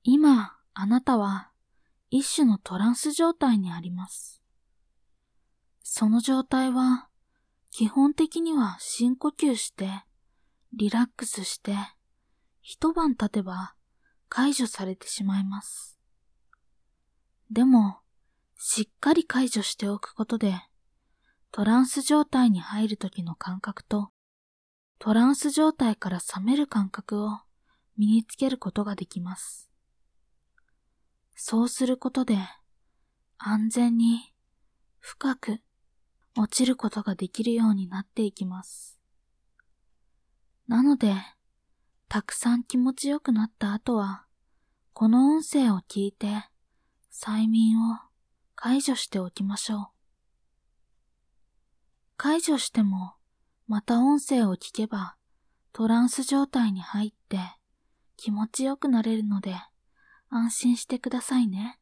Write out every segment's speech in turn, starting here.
今、あなたは一種のトランス状態にあります。その状態は、基本的には深呼吸して、リラックスして、一晩経てば解除されてしまいます。でも、しっかり解除しておくことで、トランス状態に入る時の感覚と、トランス状態から覚める感覚を身につけることができます。そうすることで、安全に深く落ちることができるようになっていきます。なので、たくさん気持ちよくなった後は、この音声を聞いて、催眠を解除しておきましょう。解除しても、また音声を聞けば、トランス状態に入って気持ちよくなれるので、安心してくださいね。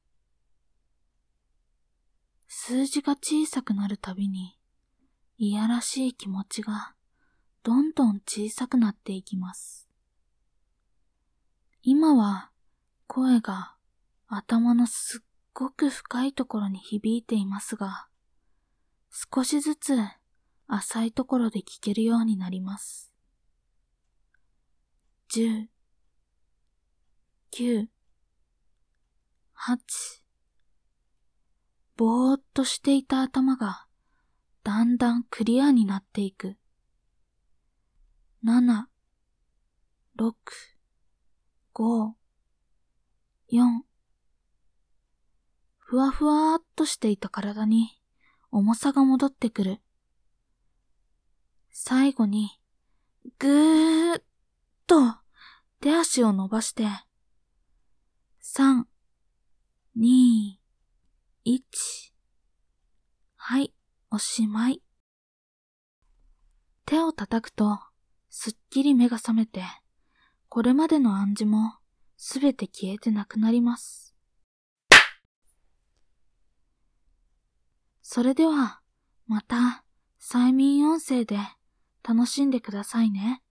数字が小さくなるたびに、いやらしい気持ちがどんどん小さくなっていきます。今は声が頭のすっごく深いところに響いていますが、少しずつ浅いところで聞けるようになります。10、9、8、ぼーっとしていた頭がだんだんクリアになっていく。7、6、5、4、ふわふわーっとしていた体に重さが戻ってくる。最後にぐーっと手足を伸ばして、3、2、1、はい、おしまい。手を叩くとすっきり目が覚めて、これまでの暗示もすべて消えてなくなります。それではまた催眠音声で楽しんでくださいね。